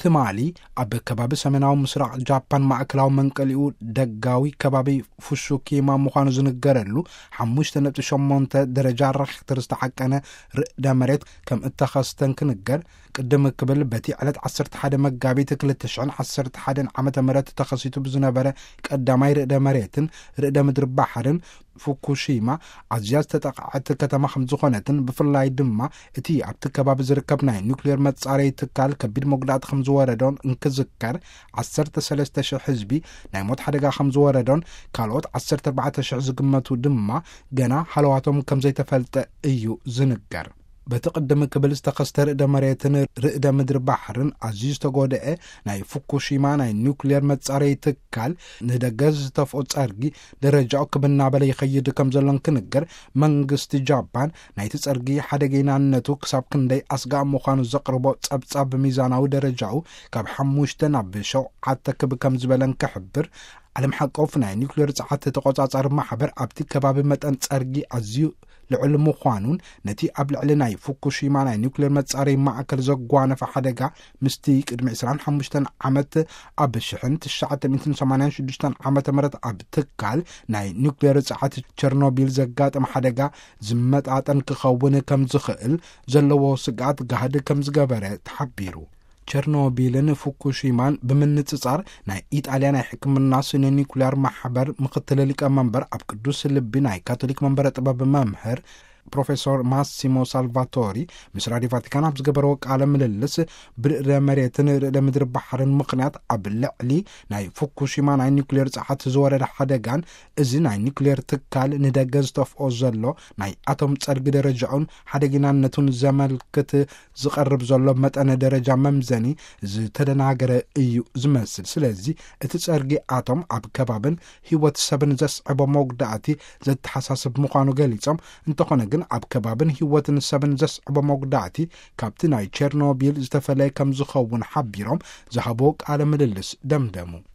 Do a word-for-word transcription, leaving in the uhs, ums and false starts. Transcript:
ትማሊ ኣብ ከባቢ ሰሜናዊ ምስራቅ ጃፓን ማእከላዊ መንቀሊኡ ደጋዊ ከባቢ ፉሹኪማ ምዃኑ ዝንገረሉ ሓሙሽተ ነጥቢ ሸሞንተ ደረጃ ሬክተር ዝተሓቀነ ርዕደ መሬት ከም እተኸስተን ክንገር ቅድም ክብል በቲ ዕለት ዓሰርተ ሓደ መጋቢት ክልተ ሽሕን ዓሰርተ ሓደ ዓመተ ምህረት ተኸሲቱ ብዝነበረ ቀዳማይ ርዕደ መሬትን ርዕደ ምድሪ ባሕርን ፉኩሺማ ኣዝያ ዝተጠቕዐት ከተማ ከም ዝኾነትን ብፍላይ ድማ እቲ ኣብቲ ከባቢ ዝርከብ ናይ ኒውክሌር መጻረዪ ትካል ከቢድ መጉዳእቲ ከም ዝወረዶን እንክዝከር ዓሰርተ ሰለስተ ሽሕ ህዝቢ ናይ ሞት ሓደጋ ከም ዝወረዶን ካልኦት ዓሰርተ ኣርባዕተ ሽሕ ዝግመቱ ድማ ገና ሃለዋቶም ከም ዘይተፈልጠ እዩ ዝንገር በቲ ቅድም ክብል ዝተኸስተ ርዕደ መሬትን ርዕደ ምድሪ ባሕርን ኣዝዩ ዝተጎድአ ናይ ፉኩሺማ ናይ ኒውክሌር መጻረዪ ትካል ንደገ ዝተፍኦ ጸርጊ ደረጃኡ ክብናበለ ይኸይድ ከም ዘሎን ክንገር መንግስቲ ጃፓን ናይቲ ጸርጊ ሓደገኛነቱ ክሳብ ክንደይ ኣስጋእ ምዃኑ ዘቕርቦ ጸብጻብ ብሚዛናዊ ደረጃኡ ካብ ሓሙሽተ ናብ ሸውዓተ ክቢ ከም ዝበለን ክሕብር ዓለም ሓቆፍ ናይ ኒውክሌር ጸዓት ተቆጻጻሪ ማሕበር ኣብቲ ከባቢ መጠን ጸርጊ ኣዝዩ ልዕሊ ምዃኑን ነቲ ኣብ ልዕሊ ናይ ፉኩሺማ ናይ ኒውክሌር መጻረዪ ማእከል ዘጓነፈ ሓደጋ ምስቲ ቅድሚ ዕስራን ሓሙሽተን ዓመት ኣብ ሽሕን ትሽዓተ ሚእትን ሰማንያን ሽዱሽተን ዓመተ ምህረት ኣብ ትካል ናይ ኒውክሌር ጸዓት ቸርኖቢል ዘጋጠመ ሓደጋ ዝመጣጠን ክኸውን ከም ዝኽእል ዘለዎ ስጋት ጋህዲ ከም ዝገበረ ተሓቢሩ ቸርኖቢልን ፉኩሺማን ብምንጽጻር ናይ ኢጣልያ ናይ ሕክምና ስነ ኒውክሌር ማሕበር ምክትል ሊቀመንበር ኣብ ቅዱስ ልቢ ናይ ካቶሊክ መንበረ ጥበብ መምህር ፕሮፌሰር ማሲሞ ሳልቫቶሪ ምስ ራድዮ ቫቲካን ኣብ ዝገበረዎ ቃለ ምልልስ ብርዕደ መሬትን ርዕደ ምድሪ ባሕርን ምኽንያት ኣብ ልዕሊ ናይ ፉኩሺማ ናይ ኒውክሌር ጸዓት ዝወረደ ሓደጋን እዚ ናይ ኒውክሌር ትካል ንደገ ዝተፍኦ ዘሎ ናይ ኣቶም ጸርጊ ደረጃኡን ሓደገኛነቱን ዘመልክት ዝቐርብ ዘሎ መጠነ ደረጃ መምዘኒ ዝተደናገረ እዩ ዝመስል ስለዚ እቲ ጸርጊ ኣቶም ኣብ ከባብን ህይወት ሰብን ዘስዕቦ መጉዳእቲ ዘተሓሳስብ ምዃኑ ገሊጾም እንተኾነ ግን ኣብ ከባብን ህይወትን ሰብን ዘስዕቦ መጉዳእቲ ካብቲ ናይ ቸርኖቢል ዝተፈለየ ከም ዝኸውን ሓቢሮም ዝሃቦ ቃለ ምልልስ ደምደሙ